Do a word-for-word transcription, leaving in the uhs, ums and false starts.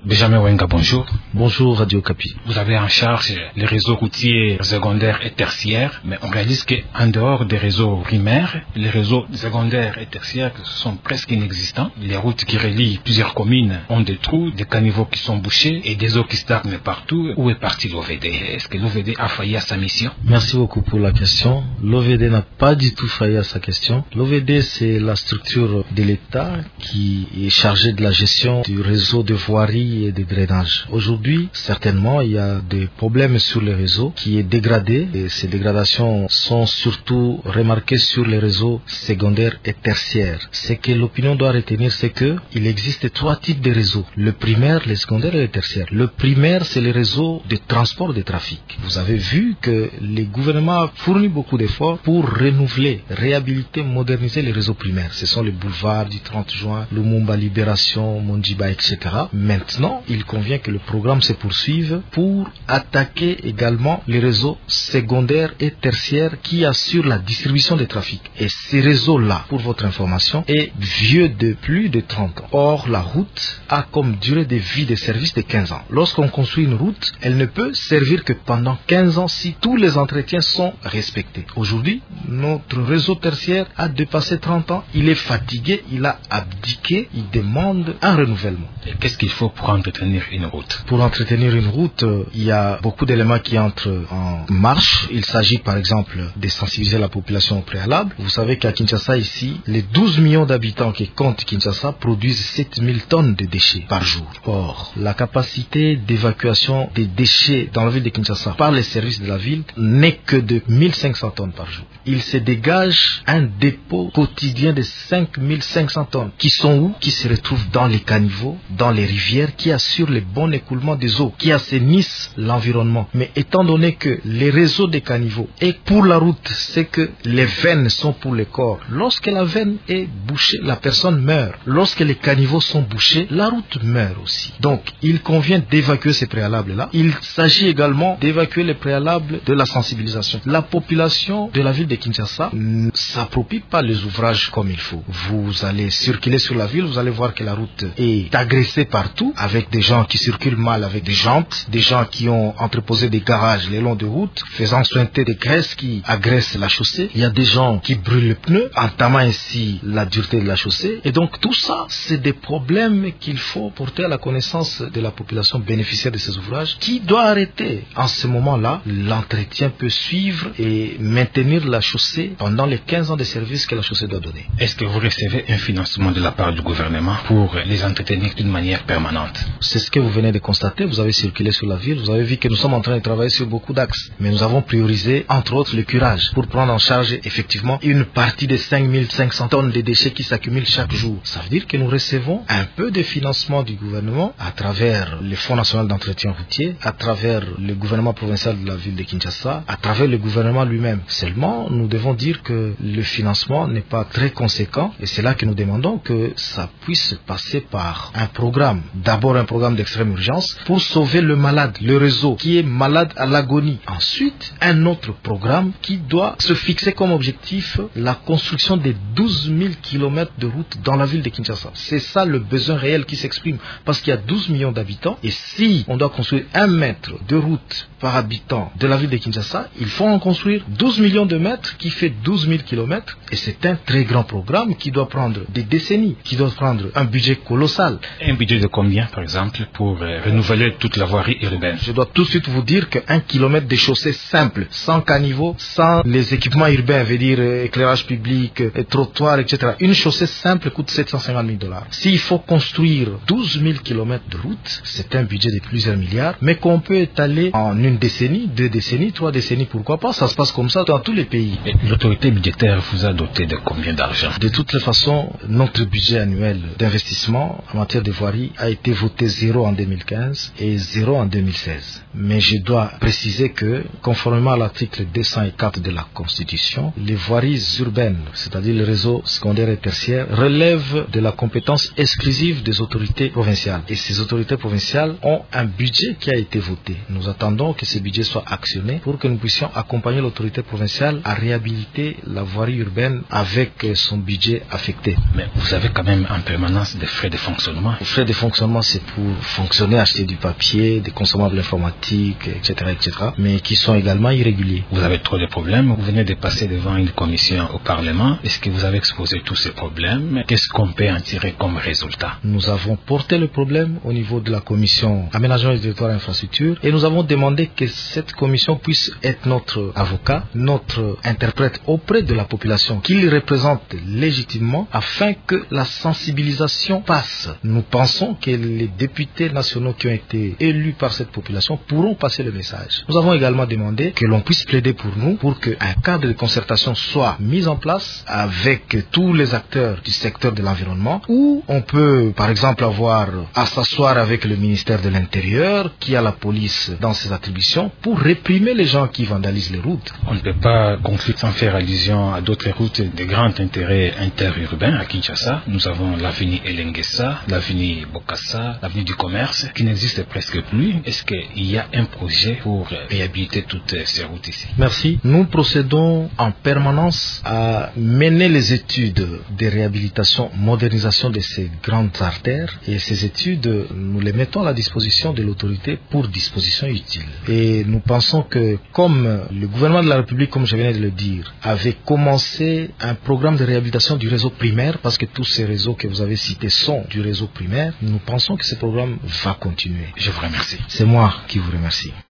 Benjamin Wenga, bonjour. Bonjour Radio Okapi. Vous avez en charge les réseaux routiers secondaires et tertiaires, mais on réalise qu'en dehors des réseaux primaires, les réseaux secondaires et tertiaires sont presque inexistants. Les routes qui relient plusieurs communes ont des trous, des caniveaux qui sont bouchés et des eaux qui stagnent partout. Où est parti l'O V D? Est-ce que l'O V D a failli à sa mission? Merci beaucoup pour la question. L'O V D n'a pas du tout failli à sa question. L'O V D, c'est la structure de l'État qui est chargée de la gestion du réseau de voirie et de drainage. Aujourd'hui, certainement, il y a des problèmes sur le réseau qui est dégradé et ces dégradations sont surtout remarquées sur les réseaux secondaires et tertiaires. Ce que l'opinion doit retenir, c'est que il existe trois types de réseaux. Le primaire, le secondaire et le tertiaire. Le primaire, c'est le réseau de transport de trafic. Vous avez vu que les gouvernements fournissent beaucoup d'efforts pour renouveler, réhabiliter, moderniser les réseaux primaires. Ce sont les boulevards du trente juin, Lumumba Libération, Monjiba, et cetera. Maintenant, il convient que le programme se poursuive pour attaquer également les réseaux secondaires et tertiaires qui assurent la distribution des trafics. Et ces réseaux-là, pour votre information, est vieux de plus de trente ans. Or, la route a comme durée de vie de service de quinze ans. Lorsqu'on construit une route, elle ne peut servir que pendant quinze ans si tous les entretiens sont respectés. Aujourd'hui, notre réseau tertiaire a dépassé trente ans. Il est fatigué, il a abdiqué, il demande un renouvellement. Et qu'est-ce qu'il faut pour entretenir une route? Pour entretenir une route, il y a beaucoup d'éléments qui entrent en marche. Il s'agit par exemple de sensibiliser la population au préalable. Vous savez qu'à Kinshasa ici, les douze millions d'habitants qui comptent Kinshasa produisent sept mille tonnes de déchets par jour. Or, la capacité d'évacuation des déchets dans la ville de Kinshasa par les services de la ville n'est que de mille cinq cents tonnes par jour. Il se dégage un dépôt quotidien de cinq mille cinq cents tonnes qui sont où? Qui se retrouvent dans les caniveaux, dans les rivières, qui assurent le bon écoulement des eaux, qui assainissent l'environnement. Mais étant donné que les réseaux des caniveaux et pour la route, c'est que les veines sont pour le corps. Lorsque la veine est bouchée, la personne meurt. Lorsque les caniveaux sont bouchés, la route meurt aussi. Donc, il convient d'évacuer ces préalables-là. Il s'agit également d'évacuer les préalables de la sensibilisation. La population de la ville de Kinshasa ne s'approprie pas les ouvrages comme il faut. Vous allez circuler sur la ville, vous allez voir que la route est agressée partout, avec des gens qui circulent mal avec des jantes, des gens qui ont entreposé des garages le long de route, faisant suinter des graisses qui agressent la chaussée. Il y a des gens qui brûlent le pneu, entamant ainsi la dureté de la chaussée. Et donc tout ça, c'est des problèmes qu'il faut porter à la connaissance de la population bénéficiaire de ces ouvrages, qui doit arrêter. En ce moment-là, l'entretien peut suivre et maintenir la chaussée pendant les quinze ans de service que la chaussée doit donner. Est-ce que vous recevez un financement de la part du gouvernement pour les entretenir d'une manière permanente? C'est ce que vous venez de constater. Vous avez circulé sur la ville, vous avez vu que nous sommes en train de travailler sur beaucoup d'axes. Mais nous avons priorisé, entre autres, le curage pour prendre en charge effectivement une partie des cinq mille cinq cents tonnes de déchets qui s'accumulent chaque jour. Ça veut dire que nous recevons un peu de financement du gouvernement à travers le Fonds national d'entretien routier, à travers le gouvernement provincial de la ville de Kinshasa, à travers le gouvernement lui-même. Seulement, nous devons dire que le financement n'est pas très conséquent et c'est là que nous demandons que ça puisse passer par un programme. D'abord un programme d'extrême urgence pour sauver le malade, le réseau qui est malade à l'agonie. Ensuite, un autre programme qui doit se fixer comme objectif la construction des douze mille kilomètres de route dans la ville de Kinshasa. C'est ça le besoin réel qui s'exprime parce qu'il y a douze millions d'habitants et si on doit construire un mètre de route par habitant de la ville de Kinshasa, il faut en construire douze millions de mètres qui fait douze mille kilomètres et c'est un très grand programme qui doit prendre des décennies, qui doit prendre un budget colossal. Un budget de combien, par exemple, pour euh, renouveler toute la voirie urbaine? Je dois tout de suite vous dire qu'un kilomètre de chaussée simple, sans caniveau, sans les équipements urbains, veut dire euh, éclairage public, euh, trottoir, et cetera. Une chaussée simple coûte sept cent cinquante mille dollars. S'il faut construire douze mille kilomètres de route, c'est un budget de plusieurs milliards, mais qu'on peut étaler en une décennie, deux décennies, trois décennies, pourquoi pas. Ça se passe comme ça dans tous les pays. Et l'autorité budgétaire vous a doté de combien d'argent? De toutes les façons, notre budget annuel d'investissement en matière de voirie a été voté zéro en deux mille quinze et zéro en deux mille seize. Mais je dois préciser que, conformément à l'article deux cent quatre de la Constitution, les voiries urbaines, c'est-à-dire le réseau secondaire et tertiaire, relèvent de la compétence exclusive des autorités provinciales. Et ces autorités provinciales ont un budget qui a été voté. Nous attendons que ce budget soit actionné pour que nous puissions accompagner l'autorité provinciale à réhabiliter la voirie urbaine avec son budget affecté. Mais vous avez quand même en permanence des frais de fonctionnement. Les frais de fonctionnement c'est pour fonctionner, acheter du papier, des consommables informatiques, et cetera, et cetera, mais qui sont également irréguliers. Vous avez trop de problèmes, vous venez de passer devant une commission au Parlement. Est-ce que vous avez exposé tous ces problèmes? Qu'est-ce qu'on peut en tirer comme résultat? Nous avons porté le problème au niveau de la commission aménagement du territoire et infrastructure et nous avons demandé que cette commission puisse être notre avocat, notre interprète auprès de la population qu'il représente légitimement afin que la sensibilisation passe. Nous pensons que les députés nationaux qui ont été élus par cette population pourront passer le message. Nous avons également demandé que l'on puisse plaider pour nous pour qu'un cadre de concertation soit mis en place avec tous les acteurs du secteur de l'environnement où on peut par exemple avoir à s'asseoir avec le ministère de l'Intérieur qui a la police dans ses attributions pour réprimer les gens qui vandalisent les routes. On ne peut pas conclure sans faire allusion à d'autres routes de grand intérêt interurbain à Kinshasa. Nous avons l'avenue Elengessa, l'avenue Bokassa, l'avenue du commerce qui n'existe presque plus. Est-ce qu'il y a un projet pour réhabiliter toutes ces routes ici? Merci. Nous procédons en permanence à mener les études de réhabilitation, modernisation de ces grandes artères et ces études, nous les mettons à la disposition de l'autorité pour disposition utile. Et nous pensons que comme le gouvernement de la République, comme je venais de le dire, avait commencé un programme de réhabilitation du réseau primaire, parce que tous ces réseaux que vous avez cités sont du réseau primaire, nous pensons que ce programme va continuer. Je vous remercie. C'est moi qui vous remercie.